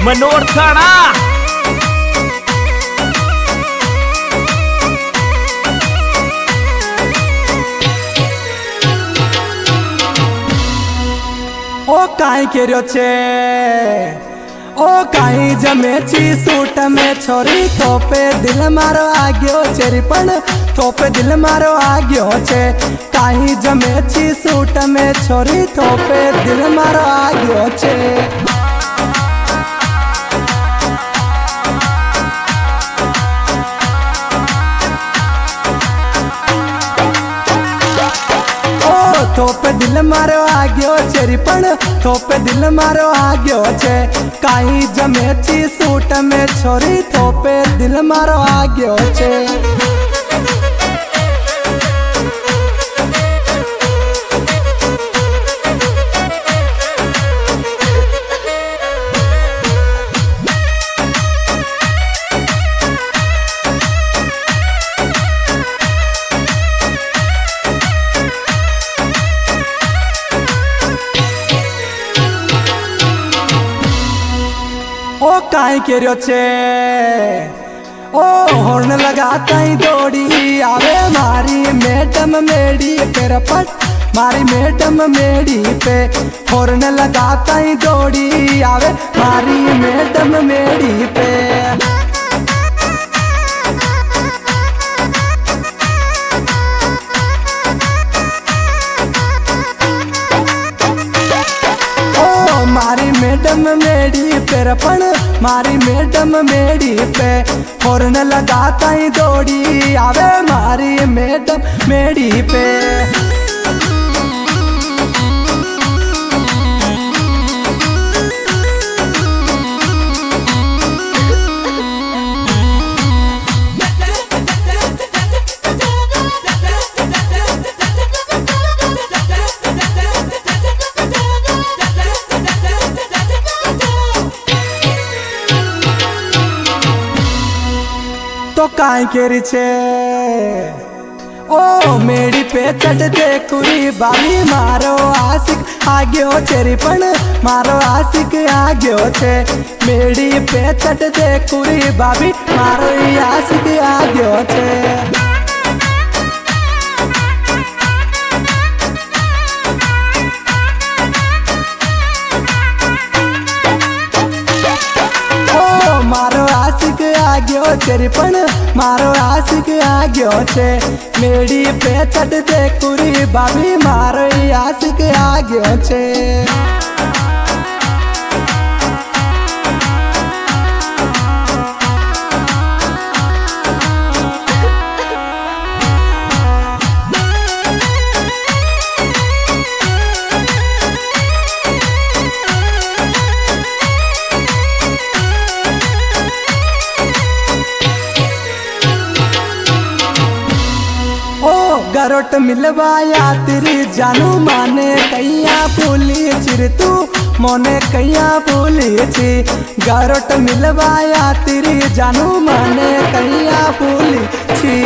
मनोर थाना। ओ काई केरो छे ओ काई जमेची सूट में छोरी तोपे दिल मारो आग्यो चेरी पण तोपे दिल मारो आग्यो छे। काई जमेची सूट में छोरी तोपे दिल मारो आग्यो छे। तोपे दिल मारो आग्यो चेरी पण तोपे दिल मारो आग्यो छे। काई जमेची सूट में छोरी तोपे दिल मारो आग्यो छे। ओ काई केरो छे ओ हॉर्न लगाता ही दौड़ी आवे मारी मैडम मेड़ी पे रपट मारी मैडम मेड़ी पे हॉर्न लगाता ही दौड़ी आवे मारी मैडम मेड़ी पे। मारी मैडम मेड़ी पे पण मारी मैडम मेड़ी पे हॉर्न लगाता ही दौड़ी आवे मारी मैडम मेड़ी पे। तो काई केरी छे ओ मेड़ी पे चढ़ते कुरी बाबी मारो आशिक आग्यो चेरी पण मारो आशिक आग्यो छे। मेड़ी पे चढ़ते कुरी बाबी मारो आशिक आग्यो छे। मारो आशिक आग्यो चेरी पण मारो आशिक आग्यो छे। मेड़ी पे चढ़ते कुरी बाबी मारो आशिक आग्यो छे। गरोट मिलवाया तेरी जानू माने कैया भूली चिर तू मोने कैया भूली छी। गरोट मिलवाया तेरी जानू माने कैया भूली छी।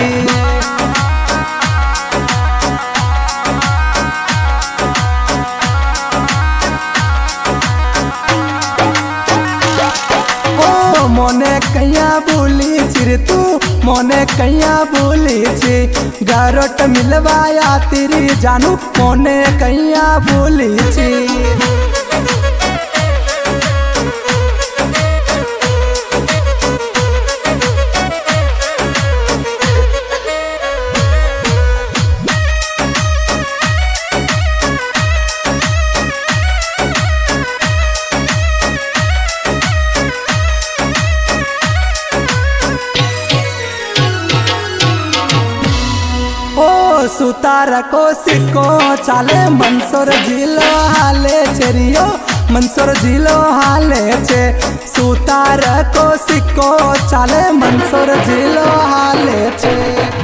मोने कैया भूली चिर तू मोने कैया भूली छी। गरोट मिलवाया तेरी जानू मोने कैया भूली छी। सुतार को सिक्को चाले मंसूर जिलो हाले चेरियो मंसूर जिलो हाले छे। सुतार को सिक्को चाले मंसूर जिलो हाले छे।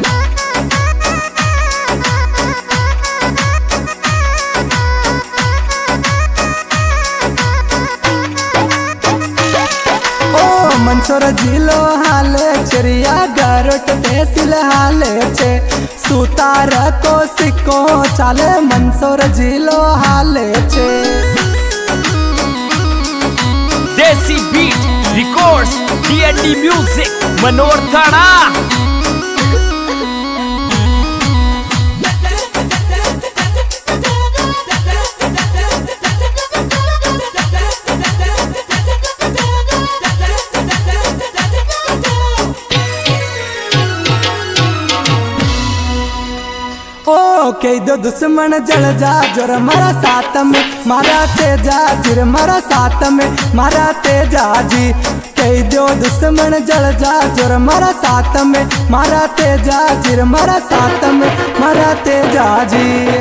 मंसूर जिलो हाले चेरिया गरोट तहसील हाले छे। सुतार को सिक्को चाले मंसूर जिलो हाले छे। देसी बीट रिकॉर्ड्स D&D म्यूजिक मनोर थाना। कई दो दुश्मन जल जा जोर मारा साथ में मारा तेजा जिर मारा साथ में मारा तेजा जी। कई दो दुश्मन जल जा जोर मारा साथ में मारा तेजा जिर मारा साथ में मारा तेजा जी।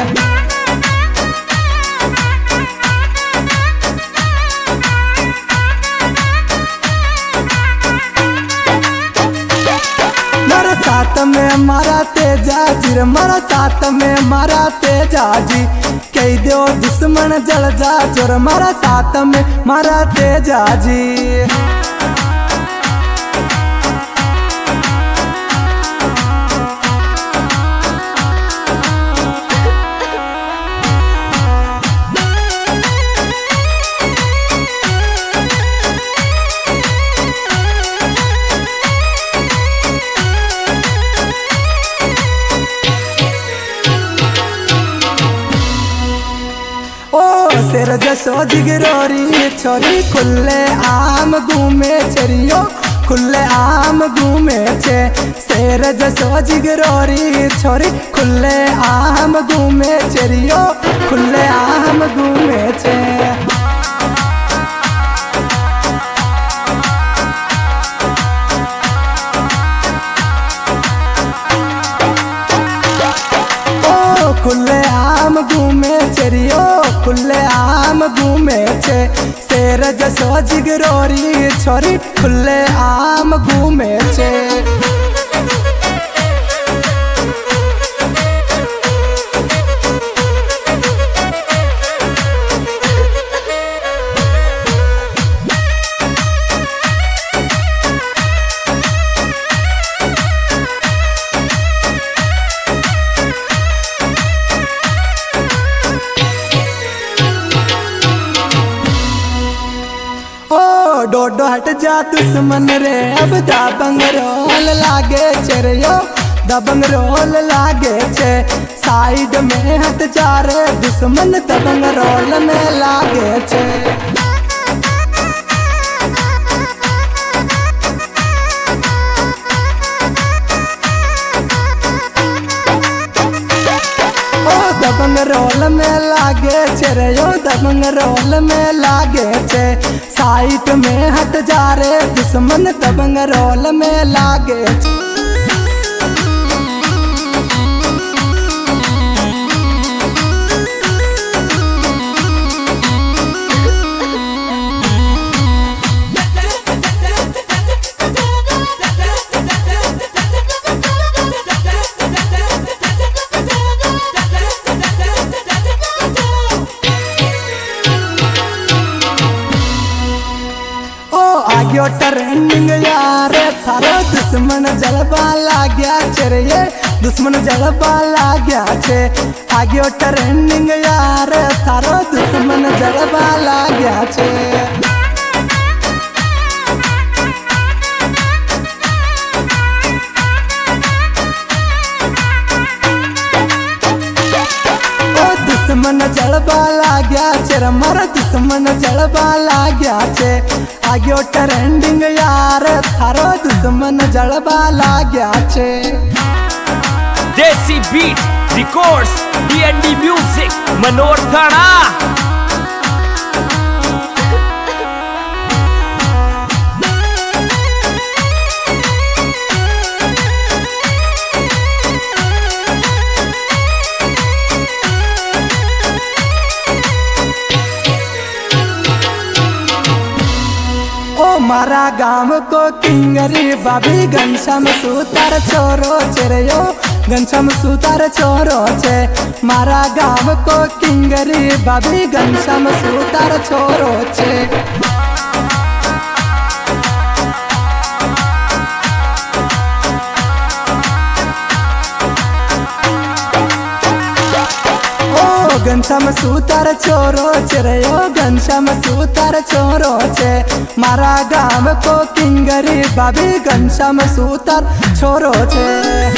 साथ में मारा तेजा जिर मारा साथ में मारा तेजा जी। कई दो दुश्मन जल जा जोर मारा साथ में मारा तेजा जी। शेर जसो जिगरोरी छोरी खुले आम घूमे चरियो खुले आम घूमे छे। शेर जसो जिगरोरी छोरी खुले आम घूमे चरियो खुले आम घूमे छे। खुले आम घूमे चरियो खुले आम घूमे छे। शेर जसो जिगरोरी छोरी खुले आम घूमे छे। डोडो हट जा दुश्मन रे अब दबंग रोल लागे चरियो दबंग रोल लागे छे। साइड में हट जा रे दुश्मन दबंग रोल में लागे छे। दबंग रोल में लागे छे रे यो दबंग रोल में लागे छे। साइट में हट जा रे दुश्मन दबंग रोल में लागे छे। आगे ट्रेंडिंग यार थारो दुश्मन जलवा लाग्या चरे दुश्मन जलवा लाग्या छे। आगे ट्रेंडिंग यार थारो दुश्मन जलवा लाग्या छे। दुश्मन जलवा लाग्या छे मारा दुश्मन जलवा लाग्या छे। आगे ट्रेंडिंग यार थारो दुश्मन जलवा लाग्या छे। देसी बीट रिकॉर्ड्स D&D म्यूजिक मनोर थाना। मारा गांव को किंगरी बाबी घनश्याम सुतार छोरो चेरियो घनश्याम सुतार छोरो छे। मारा गांव को किंगरी बाबी घनश्याम सुतार छोरो छे। ઘનશ્યામ સુતાર છોરો છે રે ઓ ઘનશ્યામ સુતાર છોરો છે મારા ગામ કો કિંગરી ભાભી ઘનશ્યામ સુતાર છોરો છે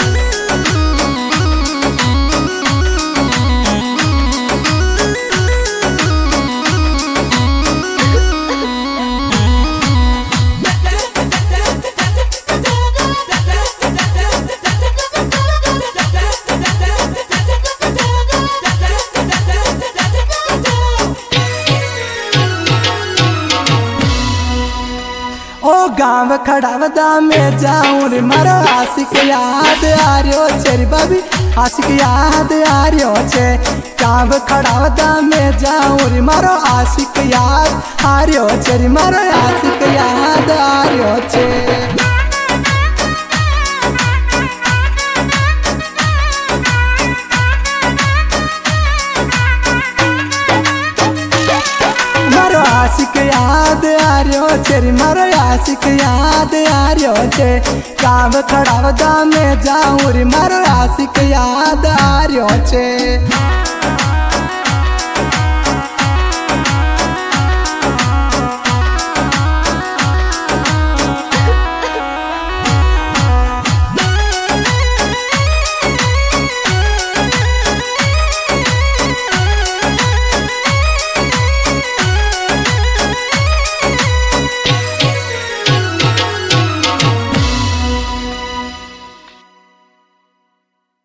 ओ गाँव खड़ावदा में जाऊं रे मारो आशिक याद आ रह्यो छे रे भाभी आशिक याद आ रह्यो छे गाँव खड़ावदा में जाऊं रे मारो आशिक याद आ रह्यो छे रे मारो आशिक याद आ रह्यो छे आशिक याद आ रह्यो छे रे मारो आशिक याद आ रह्यो छे गाँव खड़ावदा में जाऊं रे मारो आशिक याद आ रह्यो छे।